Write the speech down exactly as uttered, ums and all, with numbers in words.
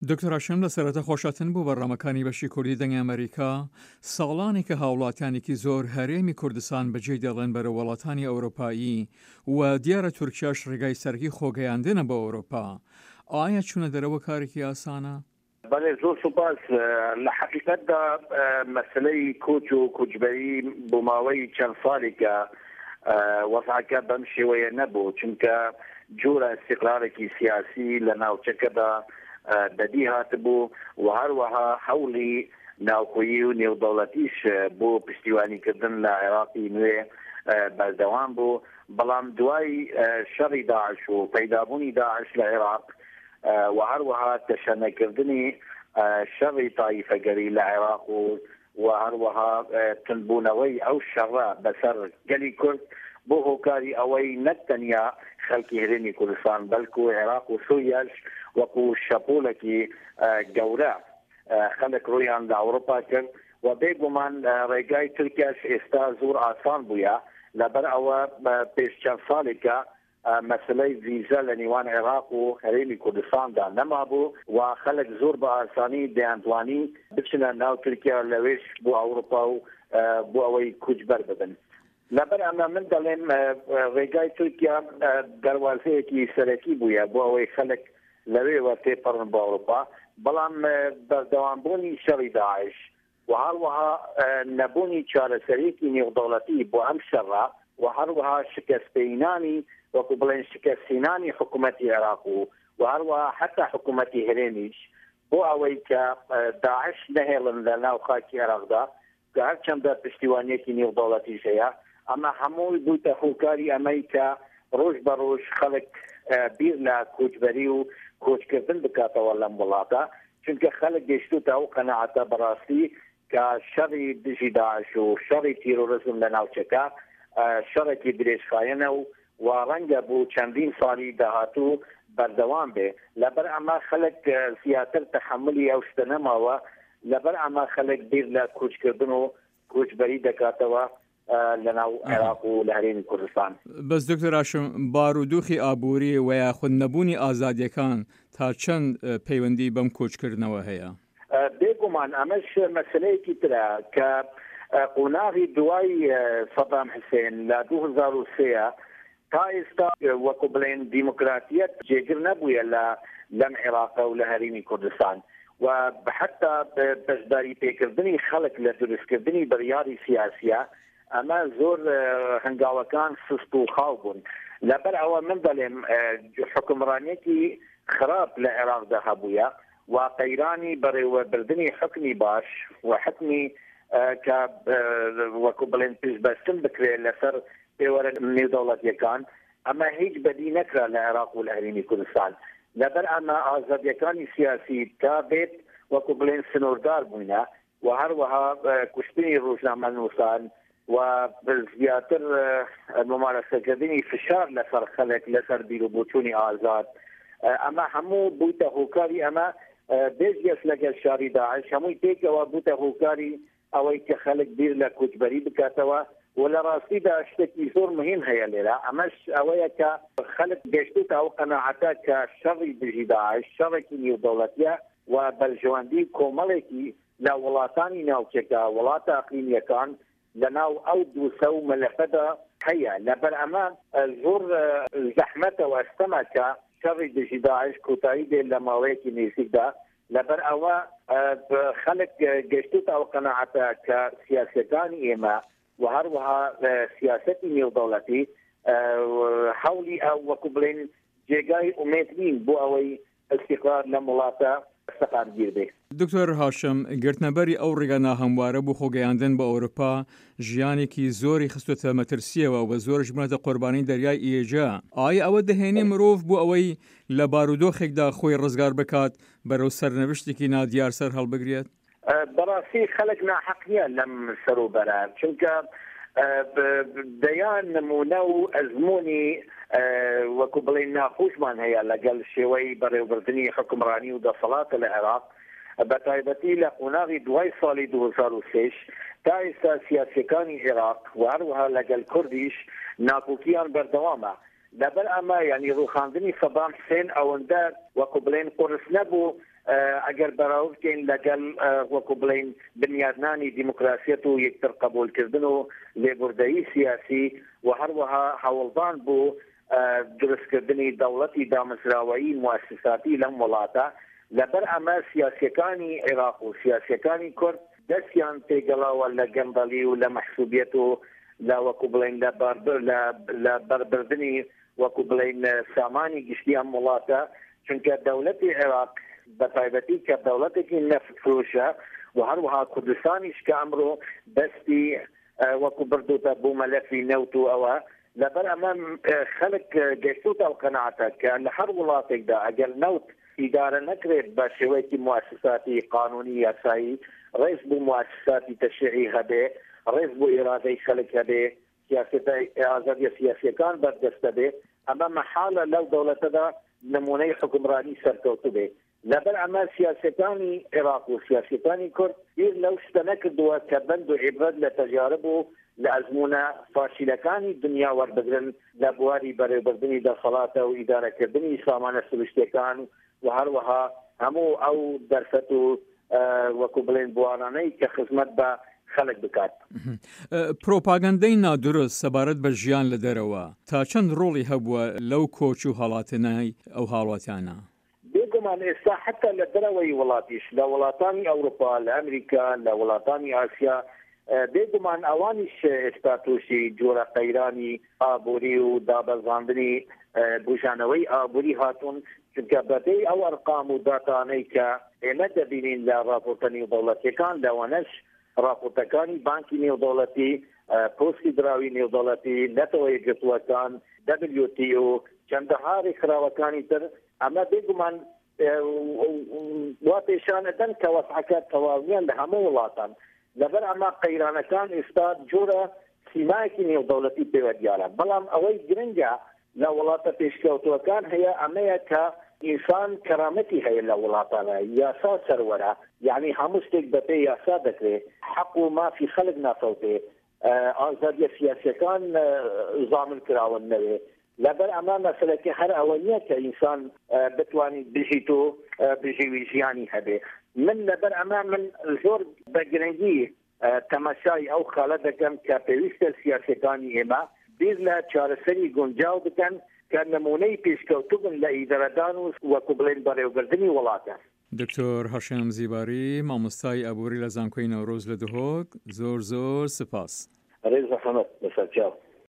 دکتۆر هاشم لە سەرەتا خۆشاتن بوو بەڕامەکانی بەشی کوردی دەنگی ئەمریکا ساڵانی کە هاوڵاتیانێکی زۆر هەرێمی کوردستان بەجێ دەڵێن بەرە وڵاتانی ئەوروپایی و دیارە تورکیاش ڕێگای سەرکی خۆگەیاندنە بە ئەوروپا. ئایا چوونە دەرەوە کارێکی ئاسانە؟ بەڵێ زۆر سوپاس. لە حەقیقەتدا مەسلەی کوچ و کوچبەری بۆ ماوەی چەند ساڵێکە وەزعەکە بەم شێوەیە نەبوو، چونکە جۆرە استیقرارێکی سیاسی لە ناوچەکەدا بەدی هاتبوو و هەروەها هەوڵی ناوخۆیی و نێودەوڵەتیش بۆ پشتیوانیکردن لە عێراقی نوێ بەردەوام بوو. بەڵام دوای شەڕی داعش و پەیدابوونی داعش لە عێراق و هەروەها تەشەنەکردنی شەڕی تایفەگەری لە عێراق و و هەروەها تندبوونەوەی ئەو شەڕە بەسەر گەلی کورد بۆ هۆکاری ئەوەی نەتەنیا خەڵکی هەرێمی کوردستان بەلکو عێراق و سووریاش وەکو شەپۆلێکی گەورە خەڵک ڕوویان لە ئەوروپا کرد و بێگومان ڕێگای تورکیاش ئێستا زۆر ئاسان بووە لەبەر ئەوە پێش چەند ساڵێکە مەسلەی ڤیزە لە نێوان عێراق و هەرێمی کوردستاندا نەمابوو و خەڵک زۆر بە ئاسانی دەیانتوانی بچنە ناو تورکیا لەوێش بۆ ئەوروپا و بۆ ئەوەی کوچبەر ببن. لەبەر ئەمە من دەڵێم ڕێگای تورکیا دەواازەیەکی سەرەکی بووە بۆ ئەوەی خەڵک لەوێوە تێپەڕن بۆ ئەوروپا، بەڵام بەردەوامبوونی شەڕی داعش و هەروەها نەبوونی چارەسەرێکی نێودەوڵەتی بۆ ئەم شەڕە و هەروەها شکستپێینانی وەکو بڵێن شکستینانی حکوومەتی عێراق و و هەروەها حتا حکوومەتی هەرێمیش بۆ ئەوەی کە داعش نەهێڵن لە ناو خاکی عێراقدا کە هەرچەندە پشتیوانیەکی نێودەوڵەتیش هەیە، ئەمە هەمووی بوویتە هۆکاری ئەمەی کە ڕۆژ بە ڕۆژ خەڵک بیر لە کوچبەری و کۆچکردن بکاتەوە لەم وڵاتە، چونکە خەڵک گەیشتوتە ئەو قەناعەتە بەڕاستی کە شەڕی دژی داعش و شەڕی تیرۆریزم لە ناوچەکە شەڕێکی درێژخایەنە و و ڕەنگە بوو چەندین ساڵی داهاتوو بەردەوام بێ. لەبەر ئەمە خەڵک زیاتر تەحملی ئەو شتە نەماوە، لەبەر ئەمە خەڵک بیر لە کوچکردن و کوچبەری دەکاتەوە لە ناو عێراق و لە هەرێمی کوردستان. بەس دکتۆر هاشم، بارودۆخی ئابووری و یاخود نەبوونی ئازادیەکان تا چەند پەیوەندی بەم کۆچکردنەوە هەیە؟ بێگومان ئەمەش مەسلەیەکی ترە کە قۆناغی دوای سەدام حوسێن لە دوو هەزار و سێ تا ئێستا وەکو بڵێن دیموکراتیەت جێگر نەبووە لە لەم عێراقە و لە هەرێمی کوردستان و حتا بەشداری پێکردنی خەڵک لە دروستکردنی بڕیاری سیاسیە ئەمە زۆر هەنگاوەکان سست و خاو بوون. لەبەر ئەوە من دەڵێم حکومڕانیەکی خراپ لە عێراقدا هەبووە و قەیرانی بەڕێوەبردنی حکمی باش و حکمی کە وەکو بڵێن پشتبەستن بکرێت لەسەر پێوەرە نێودەوڵەتیەکان، ئەمە هیچ بەدی نەکرا لە عێراق و لە هەرێمی کوردستان. لەبەر ئەمە ئازادیەکانی سیاسی تا بێت وەکو بڵێن سنووردار بووینە و هەروەها کوشتنی ڕۆژنامەنووسان و زیاتر ممارەسەکردنی فشار لەسەر خەڵک لەسەر بیرۆبوونی ئازاد، ئەمە هەموو بووتە هۆکاری ئەمە بێژگەس لەگەڵ شاری داعش هەمووی تێکەوە بووتە هۆکاری ئەوەی کە خەڵک بیر لە کوچبەری بکاتەوە و لە ڕاستیدا شتێکی زۆر مهم هەیە لێرە، ئەمەش ئەوەیە کە خەڵک گەشتوتە ئەو قەناعەتە کە شەڕی دژی داعش شەڕێکی نێودەوڵەتیە و بەلژەوەندی کۆمەڵێکی لە وڵاتانی ناوچەکە وڵاتە ئەقلیمیەکان لە ناو ئەو دووسە و مەلەفەدا هەیە. لەبەر ئەمە زۆر زەحمەتە و ئەستەمە کە شەڕی دژی داعش کۆتایی دێت لە ماوەیەکی نزیکدا، لەبەر ئەوە خەڵک گەشتوتە ئەو قەناعەتە کە سیاسەکانی ئێمە و هەروەها سیاسەتی نێودەوڵەتی هەوڵی ئەو وەکو بڵێن جێگای ئومێد نین بۆ ئەوەی استیقرار لەم وڵاتە سەقامگیر بێت. دکتۆر هاشم، گرتنەبەری ئەو ڕێگە ناهەموارە بۆ خۆگەیاندن بە ئەوروپا ژیانێکی زۆری خستوتە مەترسیەوە و زۆرش بناتە قوربانی دەریای ئێجا. ئایا ئەوە دەهێنێ مرۆڤ بۆ ئەوەی لە بارودۆخێکدا خۆی ڕزگار بکات بەرەو سەرنەوشتێکی نادیار سەر هەڵبگرێت؟ بەڕاستی خەڵک ناحەق نییە لەم سەروبەرە، چونکە دەیان نمونە و ئەزمموی وەکو بڵێن ناخۆشمان هەیە لەگەڵ شێوەی بەڕێوەبردننی حکومڕانی و دەسەڵاتە لە عێراق، بە تایبەتی لە قۆناغی دوای ساڵی دوو هەزار و سێ تا ئێستا سیاسەکانی عێراق و هەروەها لەگەڵ کوردیش ناکۆکییان بەردەوامە. لەبەر ئەمە یعنی ڕووخاندنی سەدام حوسێن ئەوەندە وەکو بڵێن قرس نەبوو ئەگەر بەراورد بکەین لەگەڵ وەکو بڵین بنیادنانی دیموکراسیەت و یەکتر قبولکردن و لێبوردەیی سیاسی و هەروەها هەوڵدان بوو دروستکردنی دەوڵەتی دامەزراوەیی موسساتی لەم وڵاتە لەبەر ئەمە سیاسیەکانی عێراق و سیاسیەکانی کورد دەستیان تێگەڵاوە لە گەندەڵی و لە مەحسوبیەت و لە وەکو بڵین لە بەربردنی وەکو بڵین سامانی گشتی ئەم وڵاتە چونکە دەوڵەتی عێراق بەتایبەتی کە دەوڵەتێکی نەفت فرۆشە و هەروەها کوردستانیش کە ئەمڕۆ دەستی وەکو بردوتە بوو مەلەفی نەوت و ئەوە لەبەر ئەمە خەڵک گەشتوتە قەناعەتە کە لە هەر وڵاتێکدا ئەگەر نەوت ئیدارە نەکرێت بە شێوەیەکی موسساتی قانونی یاسایی ڕێز بوو موسساتی تەشریعی هەبێ ڕێز بوو ئێرادەی خەڵک هەبێ سیاسەتە ئازادیە سیاسیەکان بەردەستە بێ ئەمە مەحالە لەو دەوڵەتەدا نمونەی حکومڕانی سەرکەوتو بێ لەبەر ئەمە سیاسەکانی عێراق و سیاسەکانی کورد هیچ لەو شتە نەکردووە کە بەند و عیبرەت لە تەجارب و لە ئەزمونە فاشیلەکانی دنیا وەربگرن لە بواری بەڕێوەبردننی دەسەڵاتە و ئیدارەکردنی سامانە سروشتەکان و هەروەها هەموو ئەو دەرفەت و وەکو بڵێن بوارانەی کە خزمەت بە خەڵک بکات. پرۆپاگەندەی نادرست سەبارەت بە ژیان لە دەرەوە تا چەند ڕۆڵی هەبووە لەو کۆچ و هەڵاتنای ئەو هاوڵاتیانە؟ بێگومان ئێستا حتا لە دەرەوەی وڵاتیش لە وڵاتانی ئەوروپا لە ئەمریکا لە وڵاتانی ئاسیا بێگومان ئەوانیش ئێستا تووشی جۆرە قەیرانی ئابووری و دابەزاندنی بژانەوەی ئابووری هاتوون چونکە بەدەی ئەو ئەرقام و داتانەی کە ئێمە دەبینین لە ڕاپۆرتەنی دەوڵەتیەکان لەوانەش راپۆرتەکانی بانکی نێودەوڵەتی پۆستی دراوی نێودەوڵەتی نەتەوە یەکگرتووەکان دبلیو تی او چەندەها ڕێکخراوەکانی تر ئەمە بێگومان وا پێشانەدەن کە وەسعەکە تەواویان لە هەموو وڵاتان لەبەر ئەمە قەیرانەکان ئێستا جۆرە سیمایەکی نێودەوڵەتی پێوە دیارە بەڵام ئەوەی گرنگە لە وڵاتە پێشکەوتووەکان هەیە ئەمەیە کە ئینسان کەرامەتی هەیە لە وڵاتانە یاسا سەروەرە یعنی هەموو شتێک بەپێ یاسا دەکرێت حەق و مافی خەڵک ناتەوتێ ئازادیە سیاسیەکان زامن کراون نەوێ لەبەر ئەمە مەسەلەکە هەر ئەوە نییە کە ئینسان بتوانێت بژیت و بژیوی ژیانی هەبێ من لەبەر ئەمە من زۆر بە گرنگی تەماشای ئەو خاڵە دەکەم کە پێویستە سیاسەکانی ئێمە بیر لە چارەسەری گونجاو بکەن کە نمونەی پێشکەوتوو بن لە ئیدارەدان و وەکو بڵێن بەڕێوەبردننی وڵاتە. دکتۆر هاشم زیباری مامۆستای ئابووری لە زانکۆی نەورۆز لە دهۆک زۆر زۆر سپاس. ڕێز ڕەحمەت بەسەر چاو.